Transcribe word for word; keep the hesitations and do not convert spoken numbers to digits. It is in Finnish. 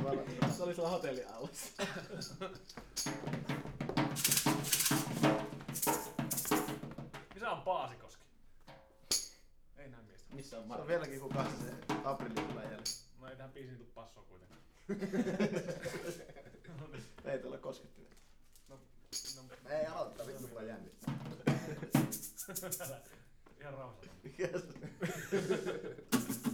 Se oli siellä hotelliaulassa. Missä on Paasikoski? Ei näy miestä. Missä on Se Marko? on vieläkin hukassa se Aprilin tulee jäljellä. No ei tähän biisiin tuu passoa kuitenkaan. Ei tuolla koskettimia. No, no, Ei aloittaa, vittu vaan jännittää. ihan rauhassa. Mikä se?